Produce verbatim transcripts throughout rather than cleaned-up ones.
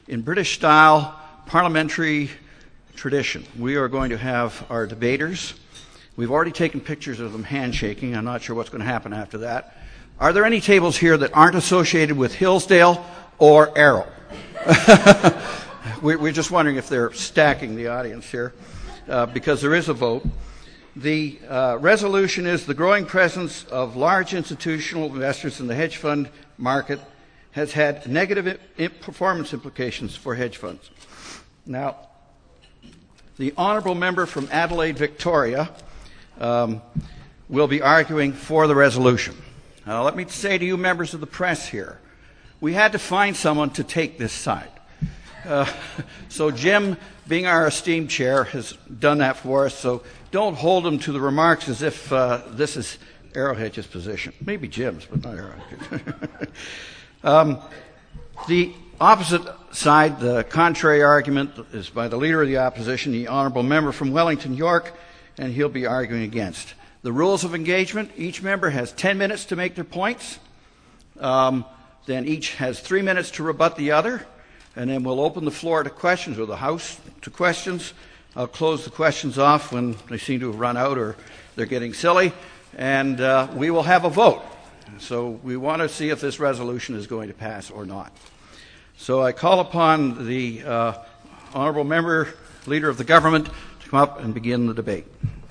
In British style parliamentary tradition, we are going to have our debaters. We've already taken pictures of them handshaking. I'm not sure what's going to happen after that. Are there any tables here that aren't associated with Hillsdale or Arrow? We're just wondering if they're stacking the audience here, uh, because there is a vote. The uh, resolution is the growing presence of large institutional investors in the hedge fund market has had negative I- performance implications for hedge funds. Now, the honourable member from Adelaide, Victoria, um, will be arguing for the resolution. Now, let me say to you members of the press here, we had to find someone to take this side. Uh, so Jim, being our esteemed chair, has done that for us, so don't hold him to the remarks as if uh, this is Arrowhead's position. Maybe Jim's, but not Arrowhead's. um, the opposite side, the contrary argument, is by the Leader of the Opposition, the honourable member from Wellington, York, and he'll be arguing against. The rules of engagement, each member has ten minutes to make their points. Um, then each has three minutes to rebut the other. And then we'll open the floor to questions, or the House to questions. I'll close the questions off when they seem to have run out or they're getting silly. And uh, we will have a vote. So we want to see if this resolution is going to pass or not. So I call upon the uh, honourable member, Leader of the Government, to come up and begin the debate.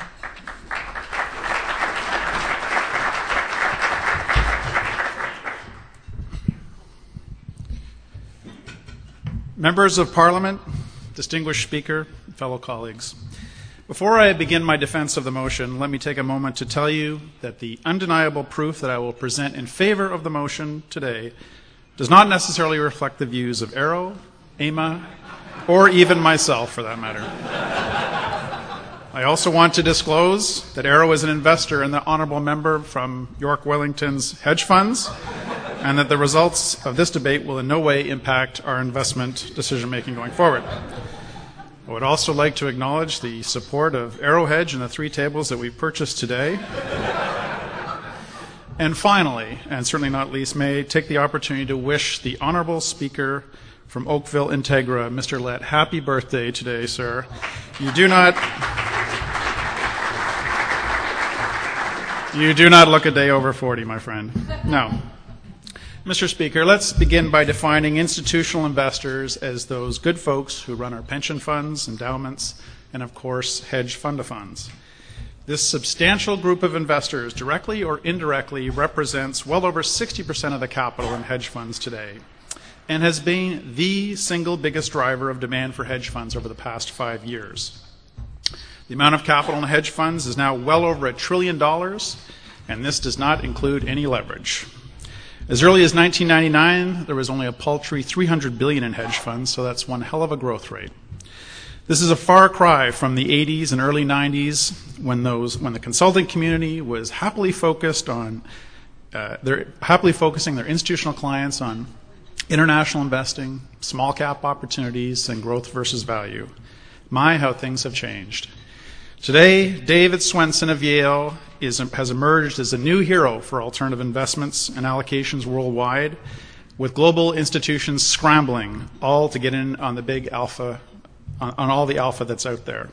Members of Parliament, distinguished Speaker, fellow colleagues. Before I begin my defense of the motion, let me take a moment to tell you that the undeniable proof that I will present in favor of the motion today does not necessarily reflect the views of Arrow, A M A, or even myself, for that matter. I also want to disclose that Arrow is an investor in the honourable member from York Wellington's hedge funds, and that the results of this debate will in no way impact our investment decision-making going forward. I would also like to acknowledge the support of Arrowhead and the three tables that we purchased today. And finally, and certainly not least, may I take the opportunity to wish the Honourable Speaker from Oakville Integra, Mister Lett, happy birthday today, sir. You do not... You do not look a day over forty, my friend. No. Mister Speaker, let's begin by defining institutional investors as those good folks who run our pension funds, endowments, and of course, hedge fund of funds. This substantial group of investors, directly or indirectly, represents well over sixty percent of the capital in hedge funds today, and has been the single biggest driver of demand for hedge funds over the past five years. The amount of capital in hedge funds is now well over a trillion dollars, and this does not include any leverage. As early as nineteen ninety-nine, there was only a paltry three hundred billion dollars in hedge funds, so that's one hell of a growth rate. This is a far cry from the eighties and early nineties, when those when the consulting community was happily focused on uh, they're happily focusing their institutional clients on international investing, small cap opportunities, and growth versus value. My, how things have changed. Today, David Swensen of Yale is, has emerged as a new hero for alternative investments and allocations worldwide, with global institutions scrambling all to get in on the big alpha, on, on all the alpha that's out there.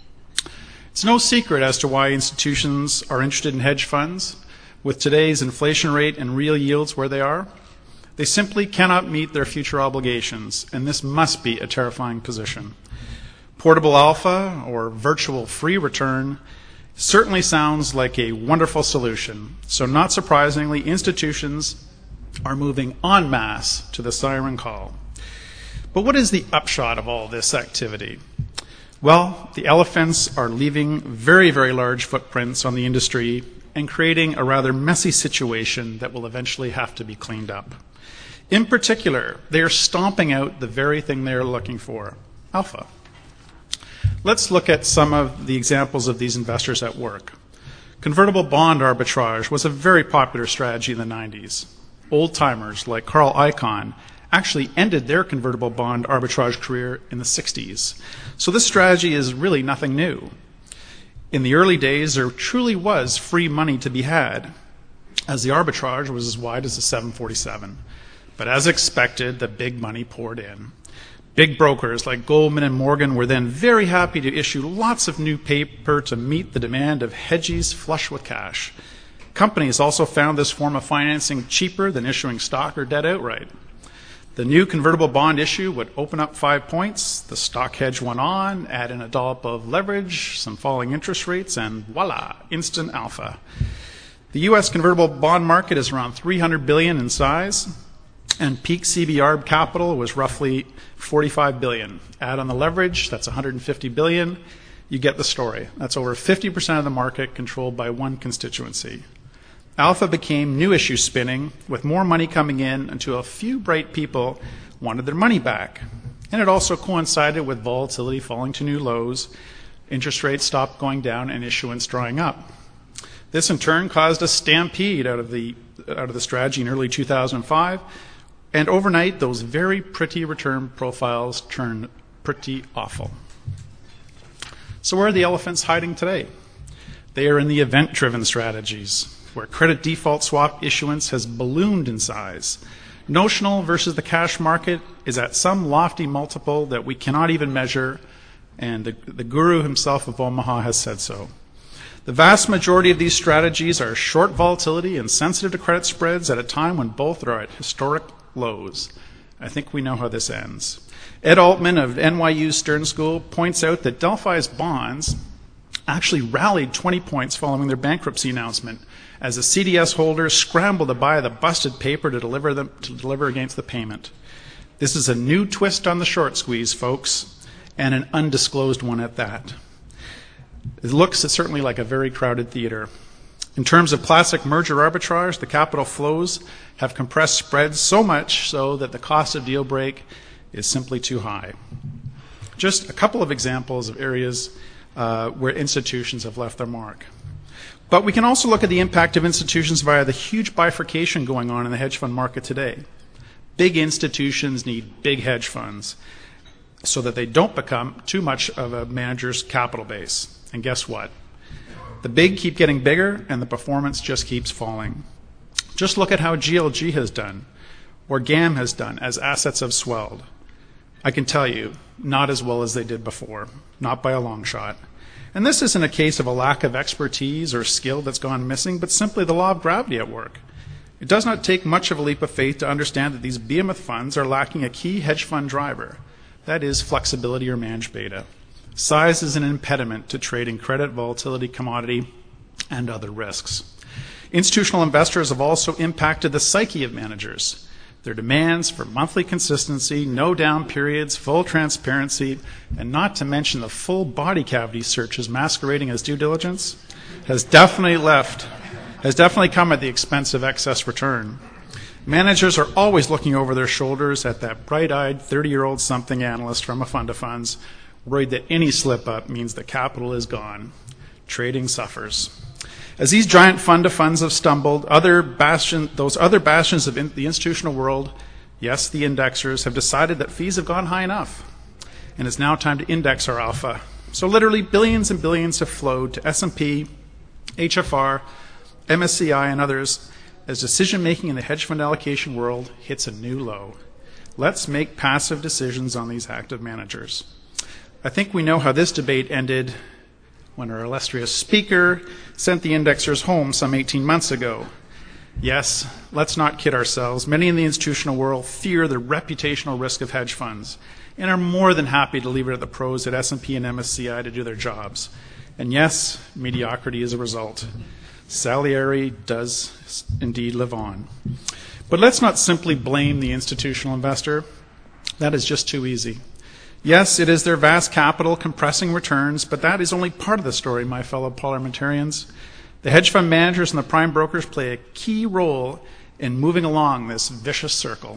It's no secret as to why institutions are interested in hedge funds. With today's inflation rate and real yields where they are, they simply cannot meet their future obligations, and this must be a terrifying position. Portable alpha, or virtual free return, certainly sounds like a wonderful solution. So not surprisingly, institutions are moving en masse to the siren call. But what is the upshot of all this activity? Well, the elephants are leaving very, very large footprints on the industry and creating a rather messy situation that will eventually have to be cleaned up. In particular, they are stomping out the very thing they are looking for, alpha. Let's look at some of the examples of these investors at work. Convertible bond arbitrage was a very popular strategy in the nineties. Old-timers like Carl Icahn actually ended their convertible bond arbitrage career in the sixties. So this strategy is really nothing new. In the early days, there truly was free money to be had, as the arbitrage was as wide as a seven forty-seven. But as expected, the big money poured in. Big brokers like Goldman and Morgan were then very happy to issue lots of new paper to meet the demand of hedgies flush with cash. Companies also found this form of financing cheaper than issuing stock or debt outright. The new convertible bond issue would open up five points, the stock hedge went on, add in a dollop of leverage, some falling interest rates, and voila, instant alpha. The U S convertible bond market is around three hundred billion dollars in size, and peak C B R capital was roughly forty-five billion dollars. Add on the leverage, that's one hundred fifty billion dollars. You get the story. That's over fifty percent of the market controlled by one constituency. Alpha became new issue spinning, with more money coming in until a few bright people wanted their money back. And it also coincided with volatility falling to new lows, interest rates stopped going down, and issuance drying up. This in turn caused a stampede out of the, out of the strategy in early two thousand five, and overnight those very pretty return profiles turned pretty awful. So where are the elephants hiding today? They are in the event-driven strategies, where credit default swap issuance has ballooned in size. Notional versus the cash market is at some lofty multiple that we cannot even measure, and the, the guru himself of Omaha has said so. The vast majority of these strategies are short volatility and sensitive to credit spreads at a time when both are at historic lows. I think we know how this ends. Ed Altman of N Y U Stern School points out that Delphi's bonds actually rallied twenty points following their bankruptcy announcement, as the C D S holders scrambled to buy the busted paper to deliver them to deliver against the payment. This is a new twist on the short squeeze, folks, and an undisclosed one at that. It looks certainly like a very crowded theater. In terms of classic merger arbitrage, the capital flows have compressed spreads so much so that the cost of deal break is simply too high. Just a couple of examples of areas uh, where institutions have left their mark. But we can also look at the impact of institutions via the huge bifurcation going on in the hedge fund market today. Big institutions need big hedge funds so that they don't become too much of a manager's capital base. And guess what? The big keep getting bigger and the performance just keeps falling. Just look at how G L G has done, or GAM has done, as assets have swelled. I can tell you, not as well as they did before, not by a long shot. And this isn't a case of a lack of expertise or skill that's gone missing, but simply the law of gravity at work. It does not take much of a leap of faith to understand that these behemoth funds are lacking a key hedge fund driver. That is flexibility or managed beta. Size is an impediment to trading credit, volatility, commodity, and other risks. Institutional investors have also impacted the psyche of managers. Their demands for monthly consistency, no down periods, full transparency, and not to mention the full body cavity searches masquerading as due diligence, has definitely left, has definitely come at the expense of excess return. Managers are always looking over their shoulders at that bright-eyed thirty-year-old something analyst from a fund of funds, worried that any slip-up means the capital is gone. Trading suffers. As these giant fund of funds have stumbled, other bastion, those other bastions of in, the institutional world, yes, the indexers, have decided that fees have gone high enough, and it's now time to index our alpha. So literally billions and billions have flowed to S and P, H F R, M S C I, and others as decision-making in the hedge fund allocation world hits a new low. Let's make passive decisions on these active managers. I think we know how this debate ended when our illustrious speaker sent the indexers home some eighteen months ago. Yes, let's not kid ourselves. Many in the institutional world fear the reputational risk of hedge funds and are more than happy to leave it at the pros at S and P and M S C I to do their jobs. And yes, mediocrity is a result. Salieri does indeed live on. But let's not simply blame the institutional investor. That is just too easy. Yes, it is their vast capital compressing returns, but that is only part of the story, my fellow parliamentarians. The hedge fund managers and the prime brokers play a key role in moving along this vicious circle.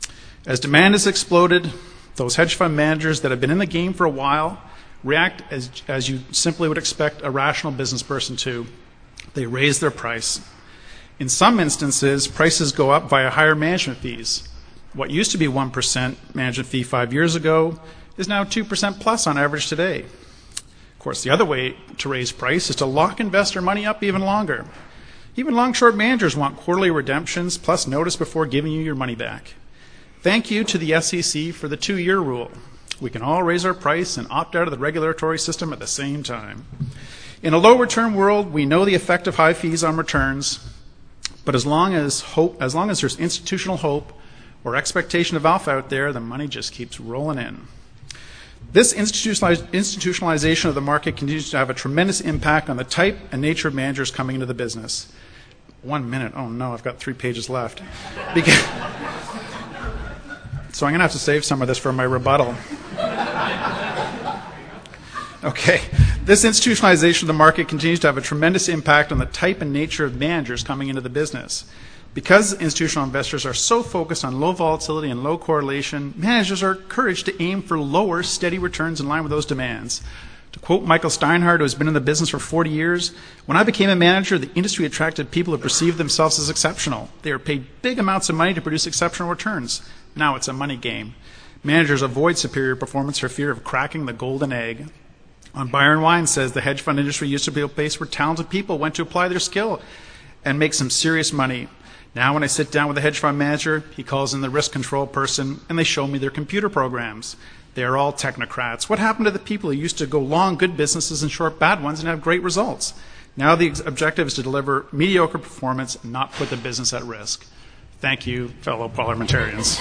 As demand has exploded, those hedge fund managers that have been in the game for a while react as, as you simply would expect a rational business person to. They raise their price. In some instances, prices go up via higher management fees. What used to be one percent management fee five years ago is now two percent plus on average today. Of course, the other way to raise price is to lock investor money up even longer. Even long-short managers want quarterly redemptions plus notice before giving you your money back. Thank you to the S E C for the two-year rule. We can all raise our price and opt out of the regulatory system at the same time. In a low-return world, we know the effect of high fees on returns, but as long as hope, as long as there's institutional hope or expectation of alpha out there, the money just keeps rolling in. This institutionaliz- institutionalization of the market continues to have a tremendous impact on the type and nature of managers coming into the business. One minute. Oh, no, I've got three pages left. Because so I'm going to have to save some of this for my rebuttal. Okay. This institutionalization of the market continues to have a tremendous impact on the type and nature of managers coming into the business. Because institutional investors are so focused on low volatility and low correlation, managers are encouraged to aim for lower, steady returns in line with those demands. To quote Michael Steinhardt, who has been in the business for forty years, when I became a manager, the industry attracted people who perceived themselves as exceptional. They were paid big amounts of money to produce exceptional returns. Now it's a money game. Managers avoid superior performance for fear of cracking the golden egg. On Byron Wine says the hedge fund industry used to be a place where talented people went to apply their skill and make some serious money. Now when I sit down with a hedge fund manager, he calls in the risk control person and they show me their computer programs. They are all technocrats. What happened to the people who used to go long good businesses and short bad ones and have great results? Now the objective is to deliver mediocre performance and not put the business at risk. Thank you, fellow parliamentarians.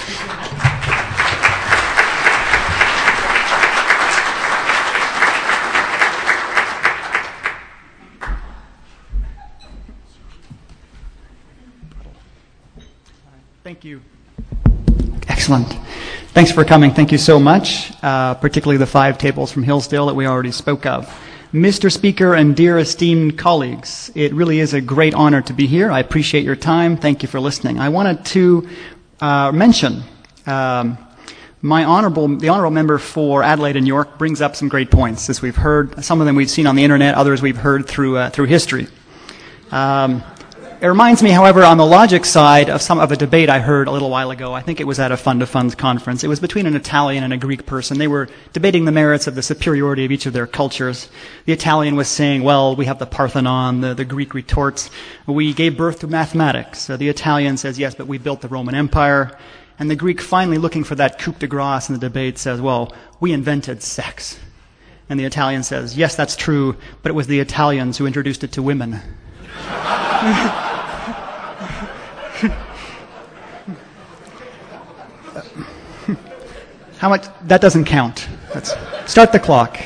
Thank you. Excellent. Thanks for coming. Thank you so much, uh, particularly the five tables from Hillsdale that we already spoke of. Mister Speaker and dear esteemed colleagues, it really is a great honor to be here. I appreciate your time. Thank you for listening. I wanted to uh, mention um, my honorable, the honorable member for Adelaide and York brings up some great points, as we've heard. Some of them we've seen on the internet, others we've heard through uh, through history. Um, It reminds me, however, on the logic side of some of a debate I heard a little while ago. I think it was at a Fund of Funds conference. It was between an Italian and a Greek person. They were debating the merits of the superiority of each of their cultures. The Italian was saying, well, we have the Parthenon. The, the Greek retorts, we gave birth to mathematics. So the Italian says, yes, but we built the Roman Empire. And the Greek, finally looking for that coup de grace in the debate, says, well, we invented sex. And the Italian says, yes, that's true, but it was the Italians who introduced it to women. How much? That doesn't count. Let's start the clock.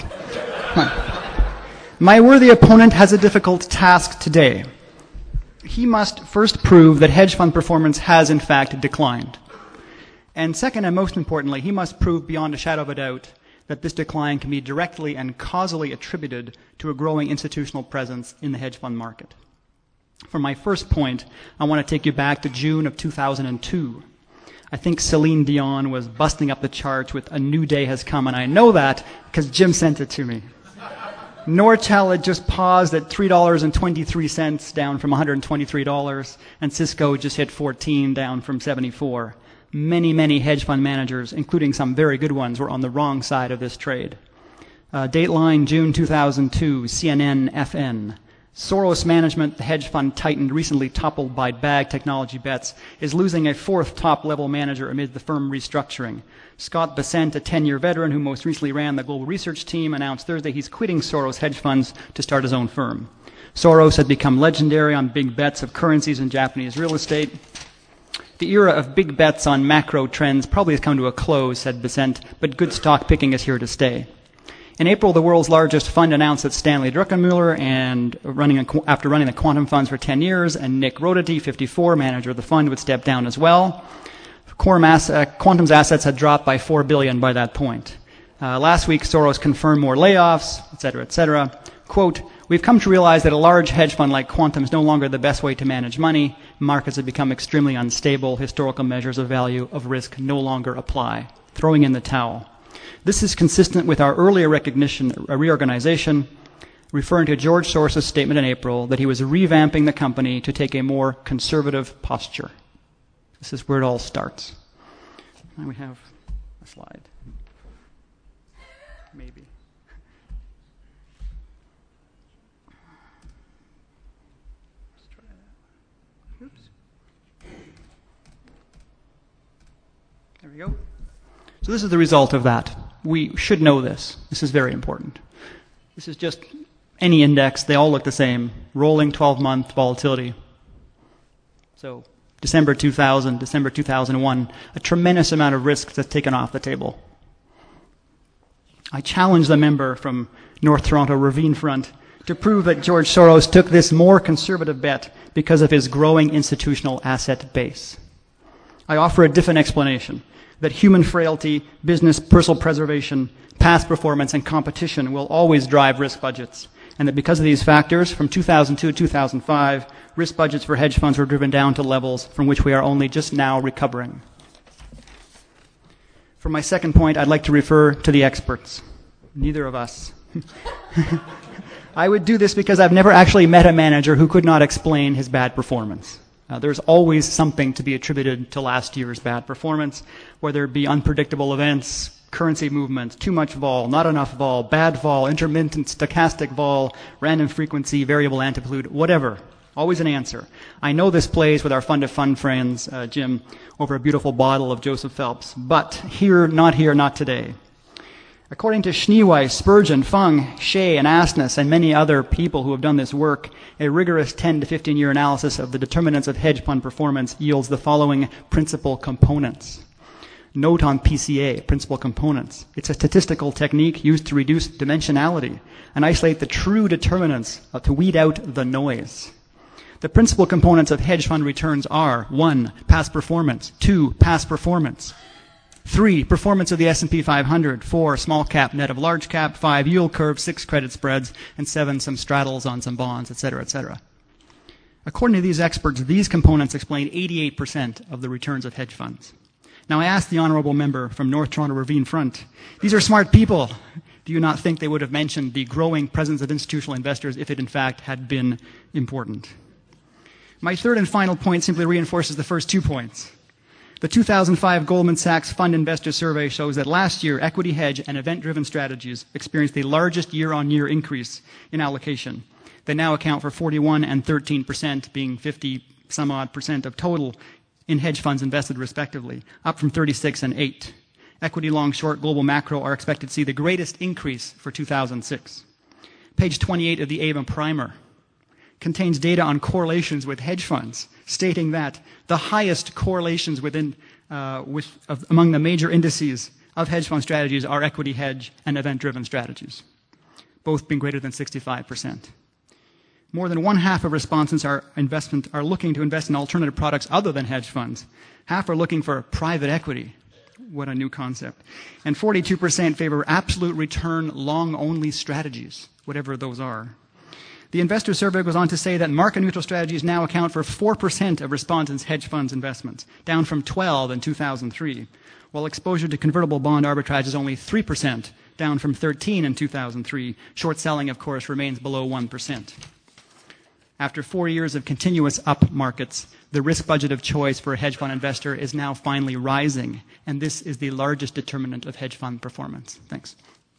My worthy opponent has a difficult task today. He must first prove that hedge fund performance has in fact declined. And second, and most importantly, he must prove beyond a shadow of a doubt that this decline can be directly and causally attributed to a growing institutional presence in the hedge fund market. For my first point, I want to take you back to June of two thousand two. I think Celine Dion was busting up the charts with A New Day Has Come, and I know that because Jim sent it to me. Nortel had just paused at three dollars and twenty-three cents, down from one hundred twenty-three dollars, and Cisco just hit fourteen, down from seventy-four. Many, many hedge fund managers, including some very good ones, were on the wrong side of this trade. Uh, Dateline, June two thousand two, C N N F N. Soros Management, the hedge fund titan recently toppled by Bag Technology Bets, is losing a fourth top-level manager amid the firm restructuring. Scott Bessent, a ten-year veteran who most recently ran the global research team, announced Thursday he's quitting Soros hedge funds to start his own firm. Soros had become legendary on big bets of currencies and Japanese real estate. The era of big bets on macro trends probably has come to a close, said Bessent, but good stock picking is here to stay. In April, the world's largest fund announced that Stanley Druckenmiller, and running a, after running the quantum funds for ten years, and Nick Rodity, fifty-four, manager of the fund, would step down as well. Core mass, uh, Quantum's assets had dropped by four billion dollars by that point. Uh, last week, Soros confirmed more layoffs, et cetera, et cetera. Quote, we've come to realize that a large hedge fund like Quantum is no longer the best way to manage money. Markets have become extremely unstable. Historical measures of value of risk no longer apply. Throwing in the towel. This is consistent with our earlier recognition, a reorganization, referring to George Soros's statement in April that he was revamping the company to take a more conservative posture. This is where it all starts. Now we have a slide. Maybe. Let's try that. Oops. There we go. So this is the result of that. We should know this. This is very important. This is just any index. They all look the same. Rolling twelve-month volatility. So December two thousand, December two thousand one, a tremendous amount of risk that's taken off the table. I challenge the member from North Toronto Ravine Front to prove that George Soros took this more conservative bet because of his growing institutional asset base. I offer a different explanation, that human frailty, business, personal preservation, past performance, and competition will always drive risk budgets, and that because of these factors, from two thousand two to two thousand five, risk budgets for hedge funds were driven down to levels from which we are only just now recovering. For my second point, I'd like to refer to the experts. Neither of us. I would do this because I've never actually met a manager who could not explain his bad performance. Uh, there's always something to be attributed to last year's bad performance, whether it be unpredictable events, currency movements, too much vol, not enough vol, bad vol, intermittent stochastic vol, random frequency, variable amplitude, whatever. Always an answer. I know this plays with our fund-of-fund friends, uh, Jim, over a beautiful bottle of Joseph Phelps, but here, not here, not today. According to Schneeweiss, Spurgeon, Fung, Shea, and Asness, and many other people who have done this work, a rigorous ten to fifteen year analysis of the determinants of hedge fund performance yields the following principal components. Note on P C A, principal components. It's a statistical technique used to reduce dimensionality and isolate the true determinants uh, to weed out the noise. The principal components of hedge fund returns are one, past performance, two, past performance, three, performance of the S and P five hundred, four, small cap net of large cap, five, yield curve, six, credit spreads, and seven, some straddles on some bonds, et cetera, et cetera. According to these experts, these components explain eighty-eight percent of the returns of hedge funds. Now, I asked the honorable member from North Toronto Ravine Front, these are smart people. Do you not think they would have mentioned the growing presence of institutional investors if it in fact had been important? My third and final point simply reinforces the first two points. The two thousand five Goldman Sachs Fund Investor Survey shows that last year, equity hedge and event-driven strategies experienced the largest year-on-year increase in allocation. They now account for forty-one and thirteen percent, being fifty some odd percent of total in hedge funds invested respectively, up from thirty-six and eight. Equity long, short, global macro are expected to see the greatest increase for two thousand six. Page twenty-eight of the A I M A primer contains data on correlations with hedge funds, stating that the highest correlations within, uh, with, of, among the major indices of hedge fund strategies are equity hedge and event-driven strategies, both being greater than sixty-five percent. More than one half of respondents are, investment, are looking to invest in alternative products other than hedge funds. Half are looking for private equity. What a new concept. And forty-two percent favor absolute return long-only strategies, whatever those are. The investor survey goes on to say that market-neutral strategies now account for four percent of respondents' hedge funds investments, down from twelve in two thousand three, while exposure to convertible bond arbitrage is only three percent, down from thirteen in two thousand three. Short selling, of course, remains below one percent. After four years of continuous up markets, the risk budget of choice for a hedge fund investor is now finally rising, and this is the largest determinant of hedge fund performance. Thanks.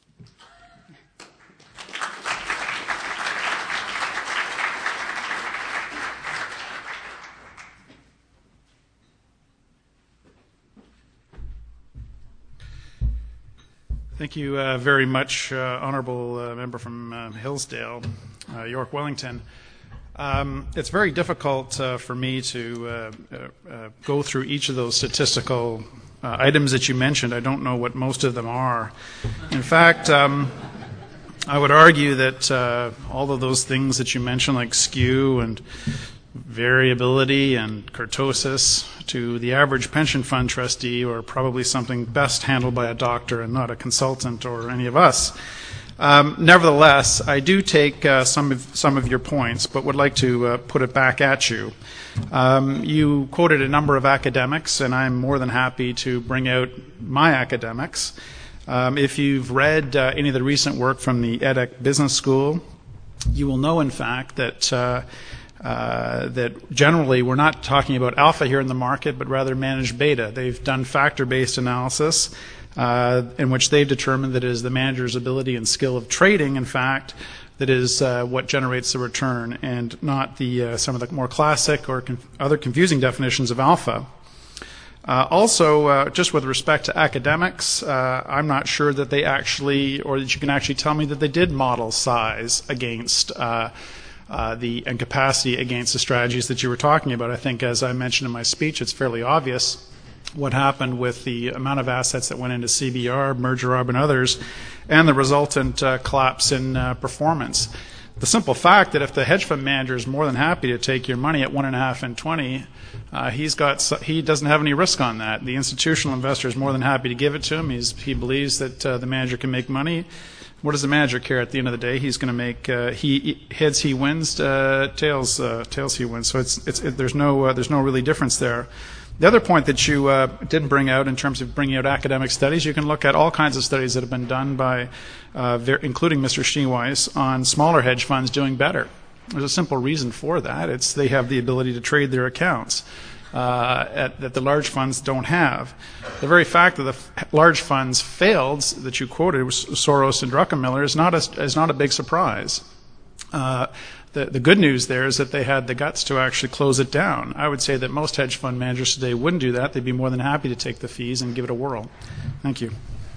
Thank you uh, very much, uh, Honourable uh, Member from uh, Hillsdale, uh, York Wellington. Um, it's very difficult uh, for me to uh, uh, go through each of those statistical uh, items that you mentioned. I don't know what most of them are. In fact, um, I would argue that uh, all of those things that you mentioned, like skew and variability and kurtosis, to the average pension fund trustee, are probably something best handled by a doctor and not a consultant or any of us. Um, nevertheless, I do take uh, some of some of your points, but would like to uh, put it back at you. Um, you quoted a number of academics, and I'm more than happy to bring out my academics. Um, if you've read uh, any of the recent work from the edX Business School, you will know, in fact, that uh, uh, that generally we're not talking about alpha here in the market, but rather managed beta. They've done factor-based analysis, Uh, in which they've determined that it is the manager's ability and skill of trading, in fact, that is uh, what generates the return, and not the uh, some of the more classic or conf- other confusing definitions of alpha. Uh, also, uh, just with respect to academics, uh, I'm not sure that they actually, or that you can actually tell me that they did model size against uh, uh, the and capacity against the strategies that you were talking about. I think, as I mentioned in my speech, it's fairly obvious what happened with the amount of assets that went into C B R, merger arb, and others, and the resultant uh, collapse in uh, performance. The simple fact that if the hedge fund manager is more than happy to take your money at one and a half and twenty, uh, he's got he doesn't have any risk on that. The institutional investor is more than happy to give it to him. He's, he believes that uh, the manager can make money. What does the manager care at the end of the day? He's going to make uh, he heads he wins, uh, tails uh, tails he wins. So it's it's it, there's no uh, there's no really difference there. The other point that you uh, didn't bring out in terms of bringing out academic studies, you can look at all kinds of studies that have been done by, uh, ver- including Mister Schneeweiss, on smaller hedge funds doing better. There's a simple reason for that. It's they have the ability to trade their accounts uh, at, that the large funds don't have. The very fact that the f- large funds failed, that you quoted, Soros and Druckenmiller, is not a, is not a big surprise. Uh, The, the good news there is that they had the guts to actually close it down. I would say that most hedge fund managers today wouldn't do that. They'd be more than happy to take the fees and give it a whirl. Thank you.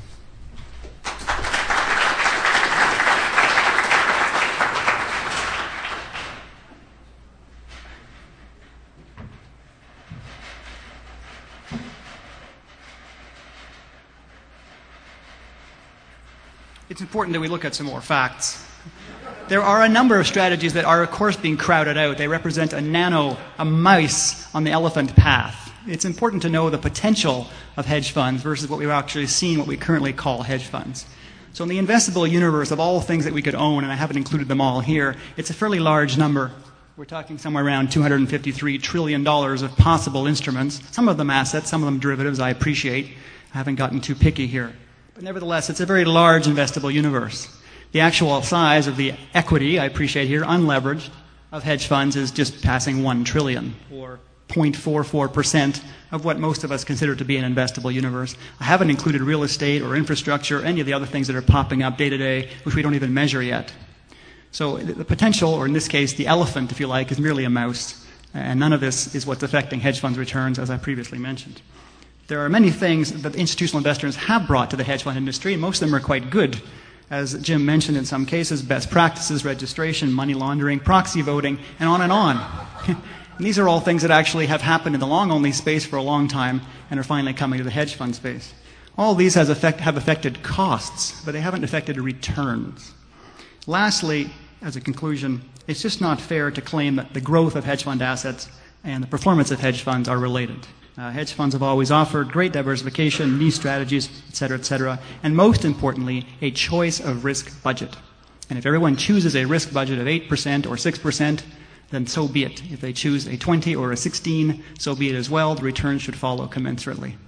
It's important that we look at some more facts. There are a number of strategies that are, of course, being crowded out. They represent a nano, a mouse on the elephant path. It's important to know the potential of hedge funds versus what we've actually seen, what we currently call hedge funds. So in the investable universe of all things that we could own, and I haven't included them all here, it's a fairly large number. We're talking somewhere around two hundred fifty-three trillion dollars of possible instruments, some of them assets, some of them derivatives, I appreciate. I haven't gotten too picky here. But nevertheless, it's a very large investable universe. The actual size of the equity, I appreciate here, unleveraged, of hedge funds is just passing one trillion, or zero point four four percent of what most of us consider to be an investable universe. I haven't included real estate or infrastructure, or any of the other things that are popping up day to day, which we don't even measure yet. So the potential, or in this case, the elephant, if you like, is merely a mouse. And none of this is what's affecting hedge funds' returns, as I previously mentioned. There are many things that institutional investors have brought to the hedge fund industry, and most of them are quite good. As Jim mentioned in some cases, best practices, registration, money laundering, proxy voting, and on and on. And these are all things that actually have happened in the long-only space for a long time and are finally coming to the hedge fund space. All these has affect, have affected costs, but they haven't affected returns. Lastly, as a conclusion, it's just not fair to claim that the growth of hedge fund assets and the performance of hedge funds are related. Uh, hedge funds have always offered great diversification, niche strategies, et cetera, et cetera, and most importantly, a choice of risk budget. And if everyone chooses a risk budget of eight percent or six percent, then so be it. If they choose a twenty or a sixteen, so be it as well. The returns should follow commensurately.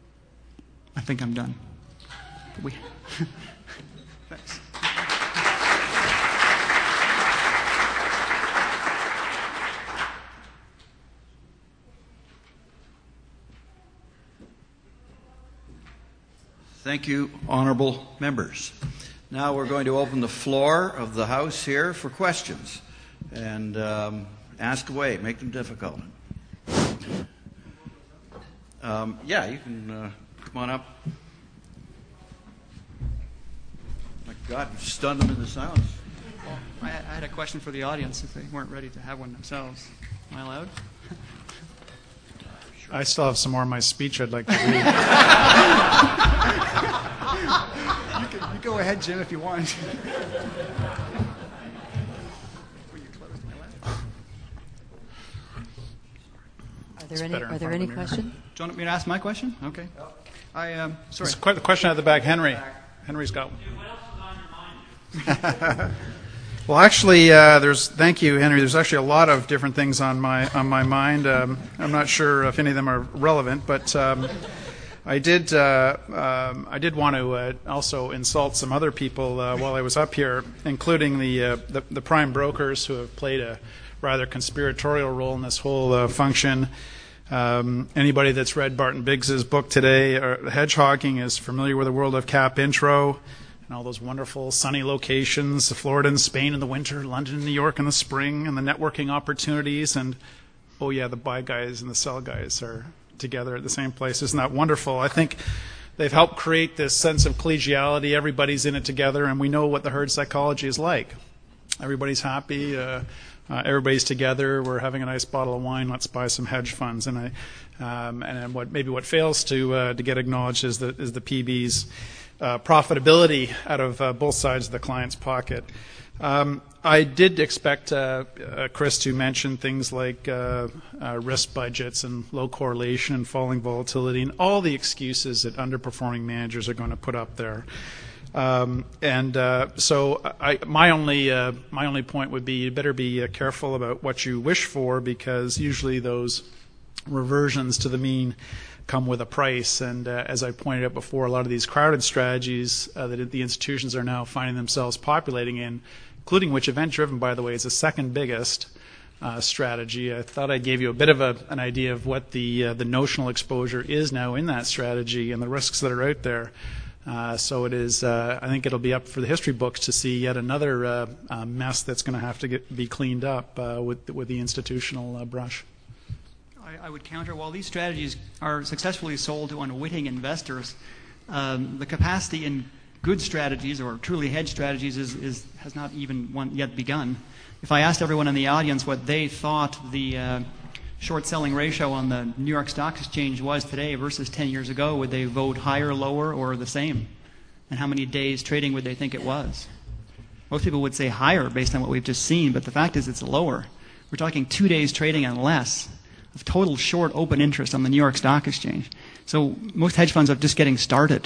I think I'm done. We Thanks. Thank you, honorable members. Now we're going to open the floor of the House here for questions. And um, ask away, make them difficult. Um, yeah, you can uh, come on up. My God, you stunned them into silence. Well, I, I had a question for the audience if they weren't ready to have one themselves. Am I allowed? I still have some more of my speech I'd like to read. you, can, you go ahead, Jim, if you want. Are there any, are there any questions? Do you want me to ask my question? Okay. I um, sorry. It's quite the question at the back, Henry. Henry's got one. What else is on your mind? Well, actually, uh, there's. Thank you, Henry. There's actually a lot of different things on my on my mind. Um, I'm not sure if any of them are relevant, but um, I did. Uh, um, I did want to uh, also insult some other people uh, while I was up here, including the, uh, the the prime brokers who have played a rather conspiratorial role in this whole uh, function. Um, anybody that's read Barton Biggs's book today, or Hedgehogging, is familiar with the World of Cap intro. And all those wonderful sunny locations, Florida and Spain in the winter, London and New York in the spring, and the networking opportunities. And, oh yeah, the buy guys and the sell guys are together at the same place. Isn't that wonderful? I think they've helped create this sense of collegiality. Everybody's in it together, and we know what the herd psychology is like. Everybody's happy. Uh, uh, everybody's together. We're having a nice bottle of wine. Let's buy some hedge funds. And I, um, and, and what maybe what fails to uh, to get acknowledged is the is the P B's uh, profitability out of uh, both sides of the client's pocket. Um, I did expect uh, uh, Chris to mention things like uh, uh, risk budgets and low correlation and falling volatility and all the excuses that underperforming managers are going to put up there. Um, and uh, so I, my only uh, my only point would be you better be uh, careful about what you wish for, because usually those reversions to the mean come with a price. And uh, as I pointed out before, a lot of these crowded strategies uh, that the institutions are now finding themselves populating in, including which event-driven, by the way, is the second biggest uh, strategy. I thought I gave you a bit of a, an idea of what the uh, the notional exposure is now in that strategy and the risks that are out there. Uh, so it is. Uh, I think it'll be up for the history books to see yet another uh, uh, mess that's going to have to get, be cleaned up uh, with with the institutional uh, brush. I, I would counter, while these strategies are successfully sold to unwitting investors, um, the capacity in good strategies or truly hedged strategies is, is has not even one yet begun. If I asked everyone in the audience what they thought the uh, short selling ratio on the New York Stock Exchange was today versus ten years ago, would they vote higher, lower, or the same? And how many days trading would they think it was? Most people would say higher based on what we've just seen, but the fact is it's lower. We're talking two days trading and less of total short open interest on the New York Stock Exchange. So most hedge funds are just getting started,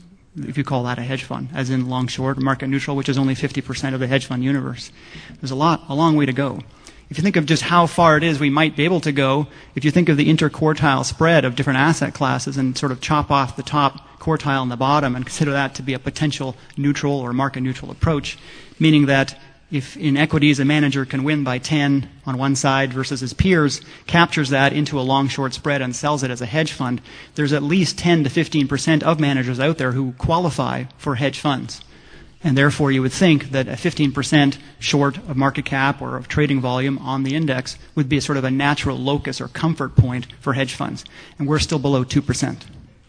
if you call that a hedge fund, as in long short, market neutral, which is only fifty percent of the hedge fund universe. There's a lot, a long way to go. If you think of just how far it is we might be able to go, if you think of the interquartile spread of different asset classes and sort of chop off the top quartile and the bottom and consider that to be a potential neutral or market neutral approach, meaning that if in equities a manager can win by ten on one side versus his peers, captures that into a long-short spread and sells it as a hedge fund, there's at least ten to fifteen percent of managers out there who qualify for hedge funds. And therefore you would think that a fifteen percent short of market cap or of trading volume on the index would be a sort of a natural locus or comfort point for hedge funds. And we're still below two percent.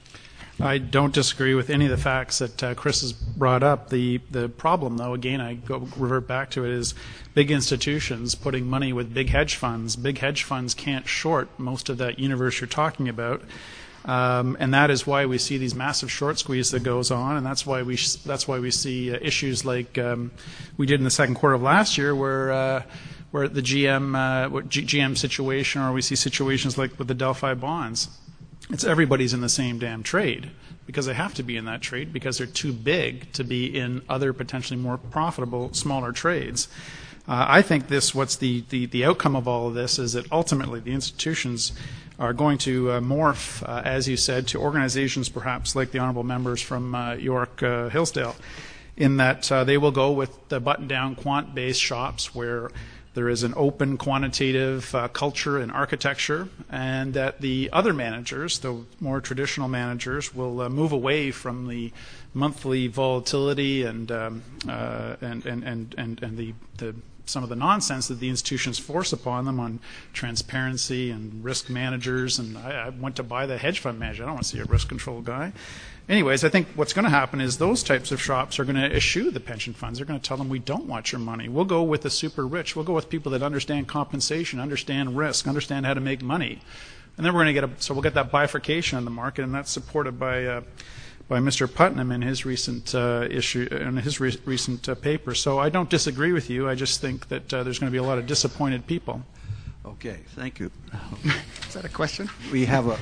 I don't disagree with any of the facts that uh, Chris has brought up. The the problem, though, again, I go revert back to it, is big institutions putting money with big hedge funds. Big hedge funds can't short most of that universe you're talking about. Um, and that is why we see these massive short squeeze that goes on, and that's why we sh- that's why we see uh, issues like um, we did in the second quarter of last year, where uh, where the G M uh, G- GM situation, or we see situations like with the Delphi bonds. It's everybody's in the same damn trade because they have to be in that trade because they're too big to be in other potentially more profitable smaller trades. Uh, I think this, what's the, the, the outcome of all of this is that ultimately the institutions are going to uh, morph, uh, as you said, to organizations perhaps like the honorable members from uh, York uh, Hillsdale, in that uh, they will go with the button-down quant-based shops where there is an open quantitative uh, culture and architecture, and that the other managers, the more traditional managers, will uh, move away from the monthly volatility and um, uh, and, and, and, and, and the, the some of the nonsense that the institutions force upon them on transparency and risk managers. And I, I went to buy the hedge fund manager. I don't want to see a risk control guy. Anyways, I think what's going to happen is those types of shops are going to eschew the pension funds. They're going to tell them, we don't want your money. We'll go with the super rich. We'll go with people that understand compensation, understand risk, understand how to make money. And then we're going to get a, so we'll get that bifurcation in the market, and that's supported by uh, by Mister Putnam in his recent uh, issue, in his re- recent uh, paper. So I don't disagree with you. I just think that uh, there's going to be a lot of disappointed people. Okay, thank you. Is that a question? We have a...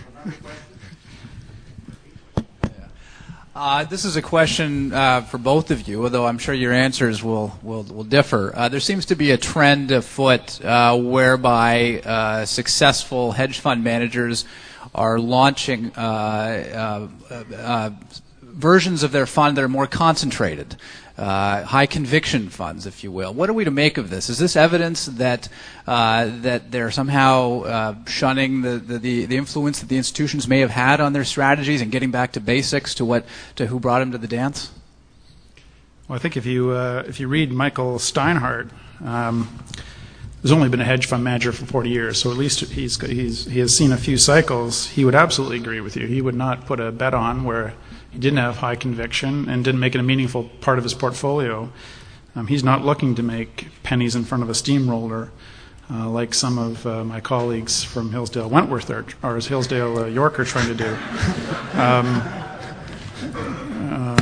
Uh, this is a question uh, for both of you, although I'm sure your answers will will, will differ. Uh, there seems to be a trend afoot uh, whereby uh, successful hedge fund managers are launching uh, uh, uh, versions of their fund that are more concentrated, uh, high conviction funds, if you will. What are we to make of this? Is this evidence that uh, that they're somehow uh, shunning the, the, the influence that the institutions may have had on their strategies and getting back to basics, to what to who brought them to the dance? Well, I think if you uh, if you read Michael Steinhardt, um, has only been a hedge fund manager for forty years, so at least he's, he's, he has seen a few cycles. He would absolutely agree with you. He would not put a bet on where he didn't have high conviction and didn't make it a meaningful part of his portfolio. Um, he's not looking to make pennies in front of a steamroller uh, like some of uh, my colleagues from Hillsdale Wentworth are, or as Hillsdale uh, York are trying to do. Um, uh,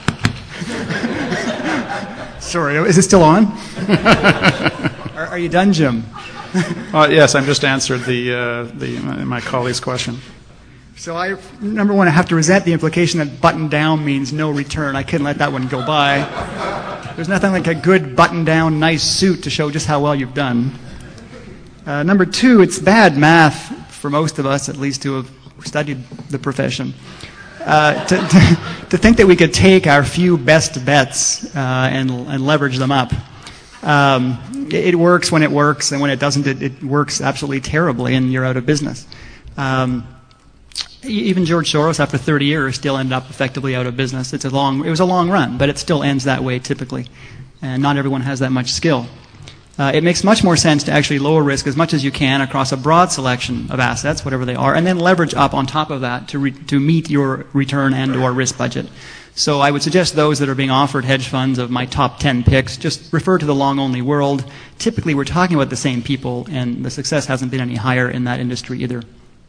Sorry, is it still on? are, are you done, Jim? uh, yes, I've just answered the, uh, the my colleague's question. So I, number one, I have to resent the implication that button down means no return. I couldn't let that one go by. There's nothing like a good button down, nice suit to show just how well you've done. Uh, number two, it's bad math for most of us, at least who have studied the profession. Uh, to, to, to think that we could take our few best bets uh, and, and leverage them up. Um, it, it works when it works, and when it doesn't, it, it works absolutely terribly, and you're out of business. Um, even George Soros, after thirty years, still ended up effectively out of business. It's a long, it was a long run, but it still ends that way typically, and not everyone has that much skill. Uh, it makes much more sense to actually lower risk as much as you can across a broad selection of assets, whatever they are, and then leverage up on top of that to re- to meet your return and or risk budget. So I would suggest those that are being offered hedge funds of my top ten picks, just refer to the long-only world. Typically, we're talking about the same people, and the success hasn't been any higher in that industry either.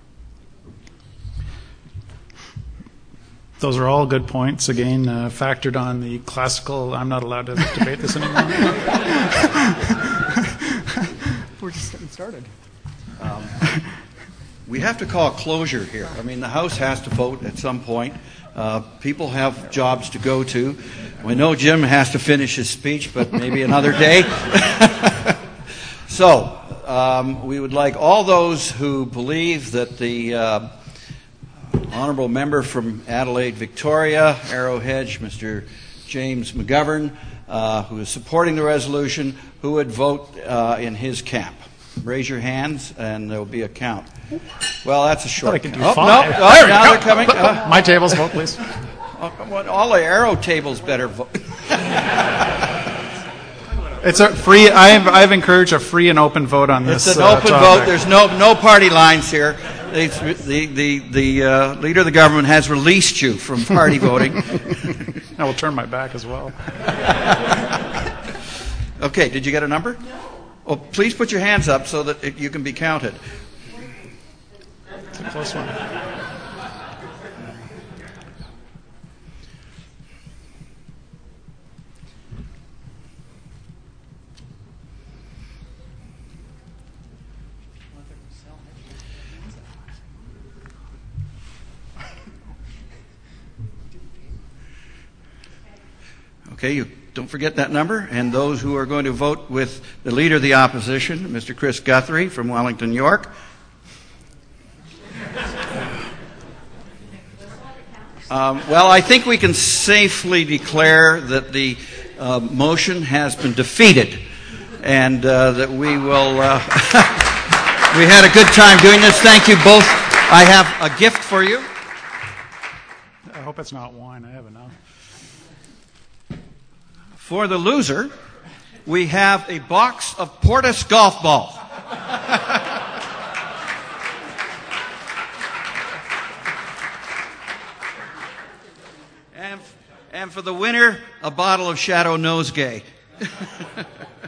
Those are all good points. Again, uh, factored on the classical, I'm not allowed to debate this anymore. We're just getting started. Um, we have to call closure here. I mean, the House has to vote at some point. Uh, people have jobs to go to. We know Jim has to finish his speech, but maybe another day. So, um, we would like all those who believe that the uh, honourable member from Adelaide, Victoria, Arrow Hedge, Mister James McGovern, uh, who is supporting the resolution, who would vote uh, in his camp. Raise your hands, and there will be a count. Well, that's a short I could do count. five. Oh, no, oh, now they're coming. Uh, My tables, vote, please. all the Arrow tables better vote. It's a free. I've I've encouraged a free and open vote on this. It's an uh, open topic. vote. There's no no party lines here. The the the, the uh, leader of the government has released you from party voting. I will turn my back as well. Okay, did you get a number? No. Well, please put your hands up so that it, you can be counted. It's a close one. Okay, you don't forget that number. And those who are going to vote with the leader of the opposition, Mister Chris Guthrie from Wellington, York. Um, well, I think we can safely declare that the uh, motion has been defeated, and uh, that we will. Uh, we had a good time doing this. Thank you both. I have a gift for you. I hope it's not wine. I have enough. For the loser, we have a box of Portis golf balls. and, and for the winner, a bottle of Shadow Nosegay.